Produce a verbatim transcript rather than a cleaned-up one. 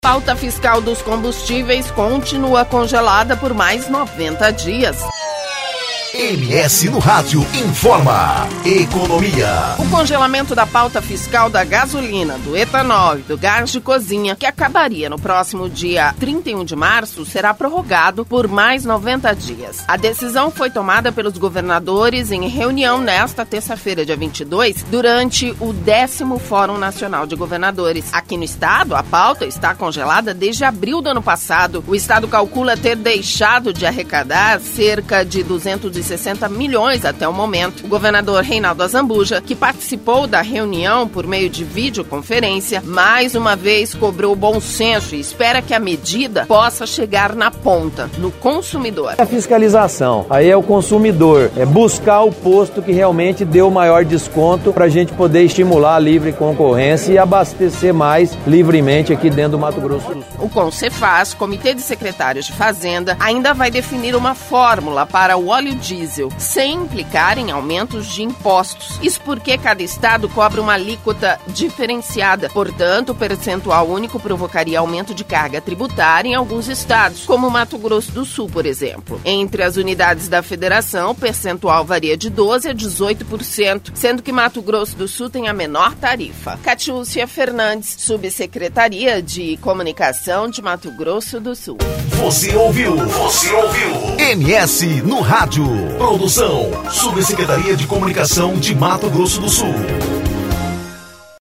Pauta fiscal dos combustíveis continua congelada por mais noventa dias. M S no Rádio informa Economia. O congelamento da pauta fiscal da gasolina, do etanol e do gás de cozinha, que acabaria no próximo dia trinta e um de março, será prorrogado por mais noventa dias. A decisão foi tomada pelos governadores em reunião nesta terça-feira, dia vinte e dois, durante o décimo Fórum Nacional de Governadores. Aqui no estado, a pauta está congelada desde abril do ano passado. O estado calcula ter deixado de arrecadar cerca de duzentos e sessenta milhões até o momento. O governador Reinaldo Azambuja, que participou da reunião por meio de videoconferência, mais uma vez cobrou bom senso e espera que a medida possa chegar na ponta, no consumidor. A fiscalização, aí é o consumidor, é buscar o posto que realmente deu o maior desconto para a gente poder estimular a livre concorrência e abastecer mais livremente aqui dentro do Mato Grosso do Sul. O CONCEFAZ, Comitê de Secretários de Fazenda, ainda vai definir uma fórmula para o óleo diesel, sem implicar em aumentos de impostos. Isso porque cada estado cobra uma alíquota diferenciada. Portanto, o percentual único provocaria aumento de carga tributária em alguns estados, como Mato Grosso do Sul, por exemplo. Entre as unidades da federação, o percentual varia de doze por cento a dezoito por cento, sendo que Mato Grosso do Sul tem a menor tarifa. Catiúcia Fernandes, Subsecretaria de Comunicação de Mato Grosso do Sul. Você ouviu? Você ouviu? M S no Rádio. Produção, Subsecretaria de Comunicação de Mato Grosso do Sul.